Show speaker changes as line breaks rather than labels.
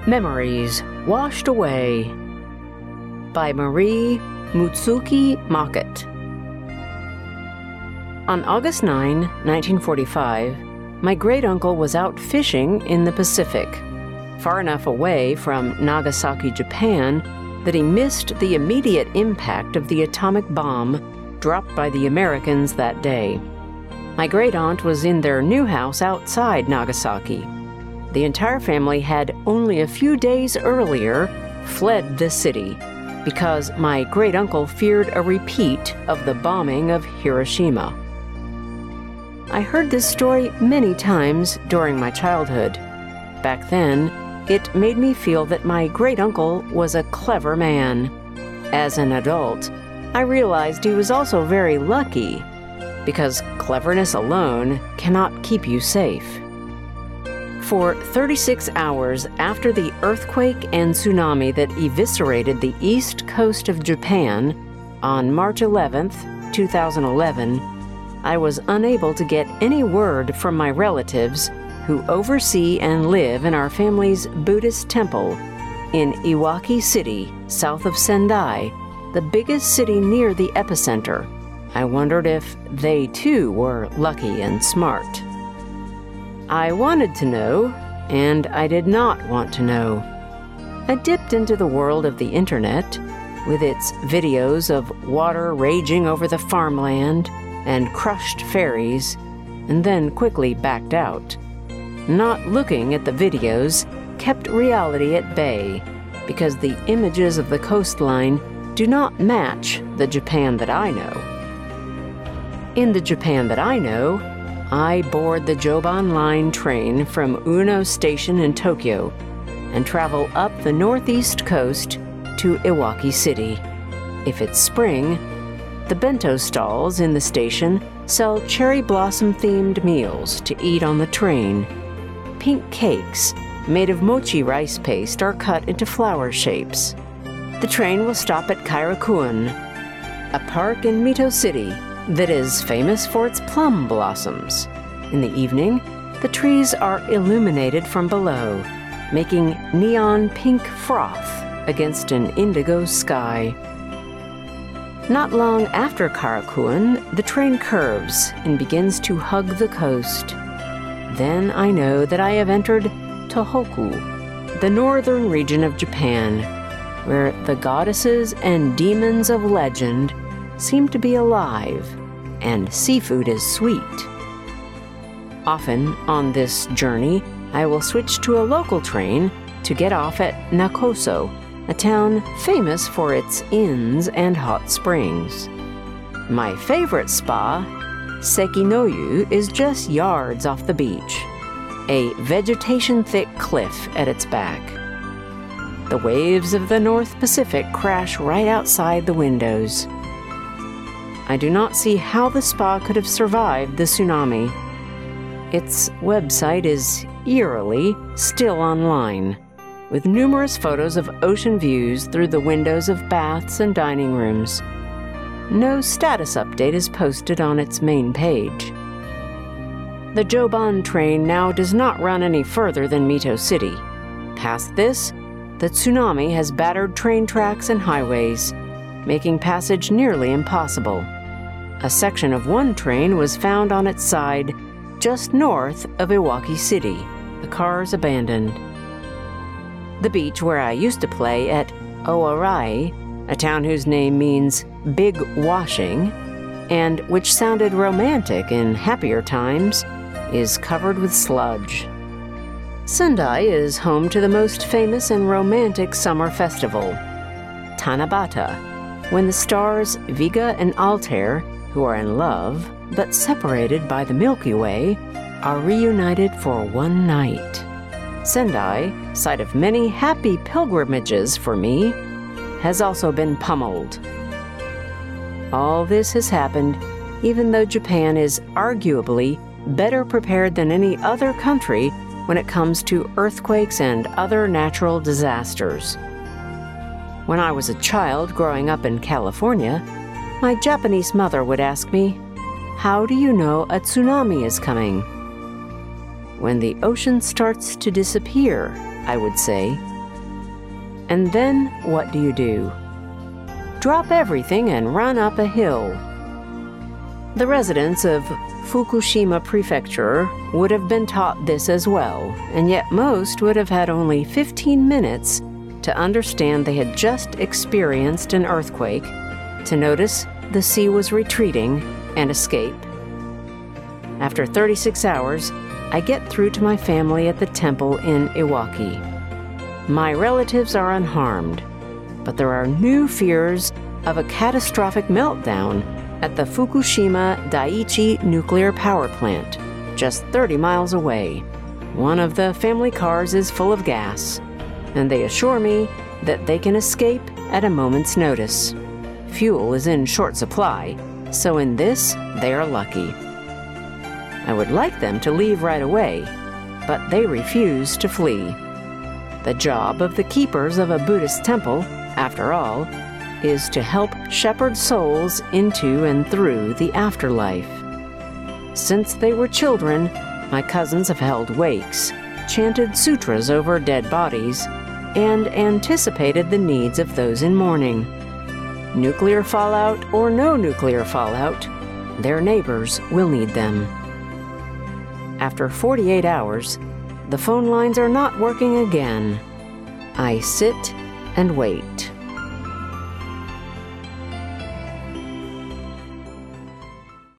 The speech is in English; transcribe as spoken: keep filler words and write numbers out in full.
Memories Washed Away by Marie Mutsuki Mockett. On August ninth, nineteen forty-five, my great-uncle was out fishing in the Pacific, far enough away from Nagasaki, Japan, that he missed the immediate impact of the atomic bomb dropped by the Americans that day. My great-aunt was in their new house outside Nagasaki. The entire family had only a few days earlier fled the city because my great-uncle feared a repeat of the bombing of Hiroshima. I heard this story many times during my childhood. Back then, it made me feel that my great-uncle was a clever man. As an adult, I realized he was also very lucky, because cleverness alone cannot keep you safe. For thirty-six hours after the earthquake and tsunami that eviscerated the east coast of Japan on March eleventh, two thousand eleven, I was unable to get any word from my relatives who oversee and live in our family's Buddhist temple in Iwaki City, south of Sendai, the biggest city near the epicenter. I wondered if they too were lucky and smart. I wanted to know, and I did not want to know. I dipped into the world of the internet, with its videos of water raging over the farmland and crushed ferries, and then quickly backed out. Not looking at the videos kept reality at bay, because the images of the coastline do not match the Japan that I know. In the Japan that I know, I board the Joban Line train from Uno Station in Tokyo and travel up the northeast coast to Iwaki City. If it's spring, the bento stalls in the station sell cherry blossom-themed meals to eat on the train. Pink cakes made of mochi rice paste are cut into flower shapes. The train will stop at Kairakuan, a park in Mito City that is famous for its plum blossoms. In the evening, the trees are illuminated from below, making neon pink froth against an indigo sky. Not long after Kairakuan, the train curves and begins to hug the coast. Then I know that I have entered Tohoku, the northern region of Japan, where the goddesses and demons of legend seem to be alive, and seafood is sweet. Often on this journey, I will switch to a local train to get off at Nakoso, a town famous for its inns and hot springs. My favorite spa, Sekinoyu, is just yards off the beach, a vegetation-thick cliff at its back. The waves of the North Pacific crash right outside the windows. I do not see how the spa could have survived the tsunami. Its website is eerily still online, with numerous photos of ocean views through the windows of baths and dining rooms. No status update is posted on its main page. The Joban train now does not run any further than Mito City. Past this, the tsunami has battered train tracks and highways, making passage nearly impossible. A section of one train was found on its side just north of Iwaki City, the cars abandoned. The beach where I used to play at Oarai, a town whose name means big washing, and which sounded romantic in happier times, is covered with sludge. Sendai is home to the most famous and romantic summer festival, Tanabata, when the stars Vega and Altair, who are in love but separated by the Milky Way, are reunited for one night. Sendai, site of many happy pilgrimages for me, has also been pummeled. All this has happened even though Japan is arguably better prepared than any other country when it comes to earthquakes and other natural disasters. When I was a child growing up in California, my Japanese mother would ask me, "How do you know a tsunami is coming?" When the ocean starts to disappear, I would say, And then what do you do? Drop everything and run up a hill. The residents of Fukushima Prefecture would have been taught this as well, and yet most would have had only fifteen minutes to understand they had just experienced an earthquake, to notice the sea was retreating, and escape. After thirty-six hours, I get through to my family at the temple in Iwaki. My relatives are unharmed, but there are new fears of a catastrophic meltdown at the Fukushima Daiichi nuclear power plant, just thirty miles away. One of the family cars is full of gas, and they assure me that they can escape at a moment's notice. Fuel is in short supply, so in this, they are lucky. I would like them to leave right away, but they refuse to flee. The job of the keepers of a Buddhist temple, after all, is to help shepherd souls into and through the afterlife. Since they were children, my cousins have held wakes, chanted sutras over dead bodies, and anticipated the needs of those in mourning. Nuclear fallout or no nuclear fallout, their neighbors will need them. After forty-eight hours, the phone lines are not working again. I sit and wait.